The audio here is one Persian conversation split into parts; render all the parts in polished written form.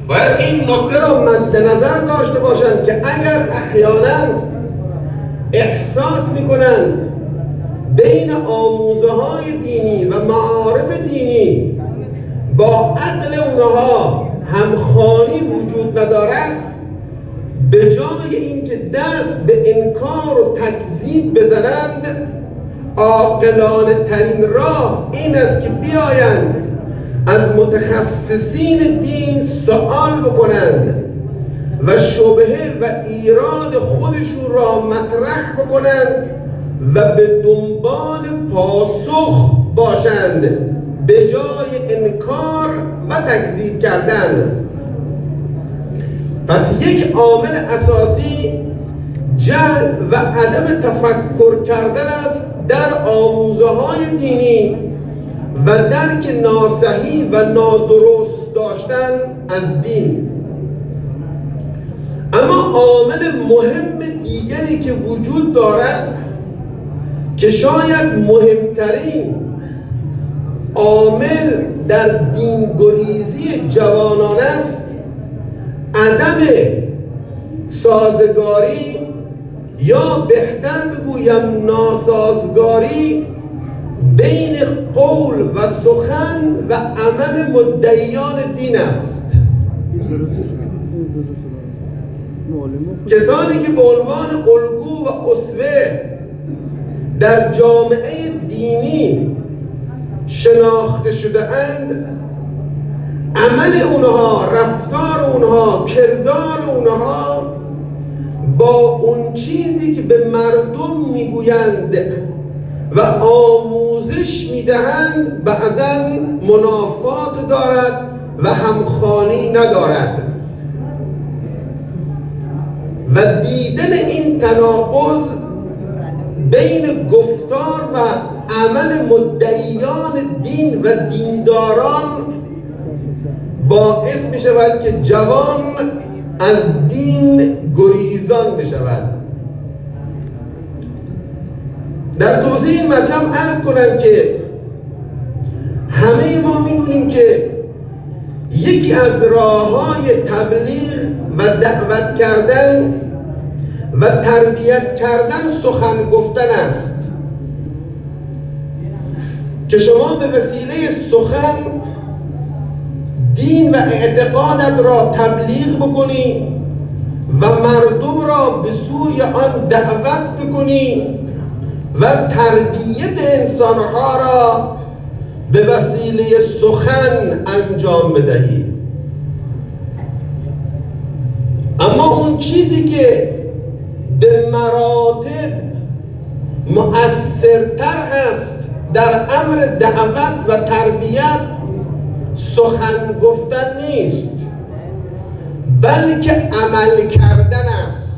باید این نکته را مد نظر داشته باشند که اگر احیانا احساس میکنند بین آموزه های دینی و معارف دینی با عقل اونها همخوانی وجود ندارد، به جای اینکه دست به انکار و تکذیب بزنند، عاقلانه ترین راه این است که بیایند از متخصصین دین سوال بکنند و شبهه و ایراد خودشون را مطرح بکنند و به دنبال پاسخ باشند به جای انکار و تکذیب کردن. پس یک عامل اساسی جهل و عدم تفکر کردن است در آموزه های دینی و درک ناصحیح و نادرست داشتن از دین. اما عامل مهم دیگری که وجود دارد که شاید مهمترین عامل در دینگریزی جوانان است، عدم سازگاری یا بهتر بگویم ناسازگاری بین قول و سخن و عمل مدعیان دین است. کسانی که به عنوان الگو و اسوه در جامعه دینی شناخته شده اند، عمل اونها، رفتار اونها، کردار اونها با اون چیزی که به مردم میگویند و آموزش میدهند بعضاً منافات دارد و همخوانی ندارد و دیدن این تناقض بین گفتار و عمل مدعیان دین و دینداران باعث می شود که جوان از دین گریزان بشود. در توضیح این مطلب عرض کنم که همه ما می‌دونیم که یکی از راه‌های تبلیغ و دعوت کردن و تربیت کردن سخن گفتن است که شما به وسیله سخن دین و اعتقادت را تبلیغ بکنی و مردم را به سوی آن دعوت بکنی و تربیت انسانها را به وسیله سخن انجام بدهی. اما اون چیزی که به مراتب مؤثرتر است در امر دعوت و تربیت سخن گفتن نیست، بلکه عمل کردن است.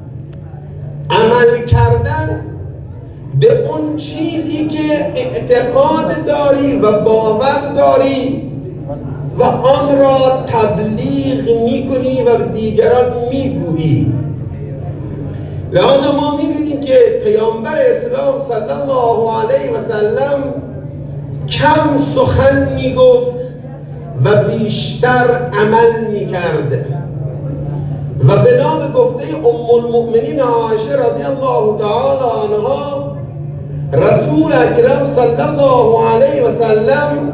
عمل کردن به اون چیزی که اعتقاد داری و باور داری و آن را تبلیغ میکنی و به دیگران میگویی. لذا ما میبینیم که پیامبر اسلام صلی الله علیه و سلم کم سخن میگفت و بیشتر عمل میکرد و به نام گفته ام المؤمنین عایشه رضی الله تعالی عنها، رسول اکرم صلی الله علیه و سلم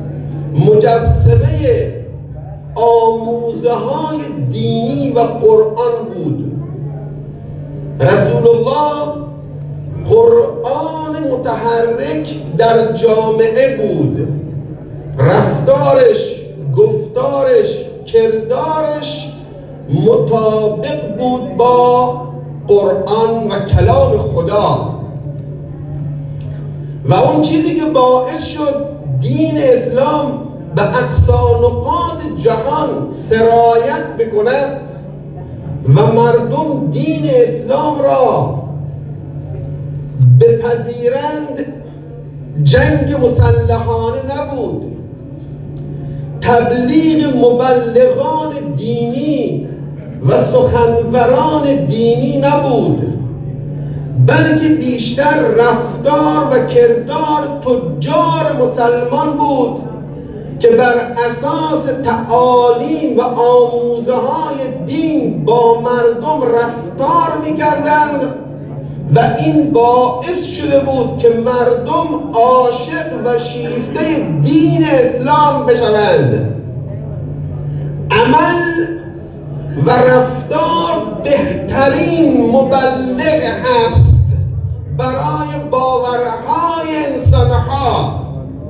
مجسمه آموزه های دینی و قرآن بود. رسول الله قرآن متحرک در جامعه بود. رفتارش، گفتارش، کردارش مطابق بود با قرآن و کلام خدا و اون چیزی که باعث شد دین اسلام به اقصا نقاط جهان سرایت بکند و مردم دین اسلام را بپذیرند جنگ مسلحانه نبود، تبلیغ مبلغان دینی و سخنوران دینی نبود، بلکه بیشتر رفتار و کردار تجار مسلمان بود که بر اساس تعالیم و آموزه های دین با مردم رفتار میکردند و این باعث شده بود که مردم عاشق و شیفته دین اسلام بشوند. عمل و رفتار بهترین مبلغ هست برای باورهای انسانها.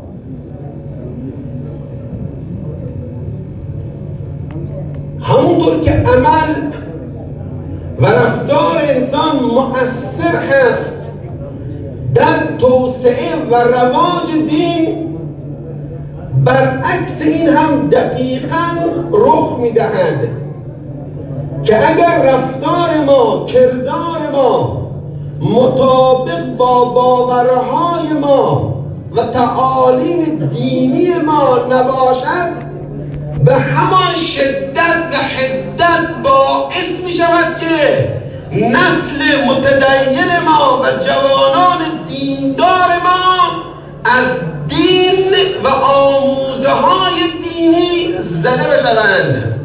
همونطور که عمل و رفتار انسان مؤثر هست در توسعه و رواج دین، برعکس این هم دقیقاً رخ می‌دهد که اگر رفتار ما، کردار ما مطابق با باورهای ما و تعالیم دینی ما نباشد، به همان شدت و حدت باعث می شود که نسل متدین ما و جوانان دیندار ما از دین و آموزه های دینی زده بشوند.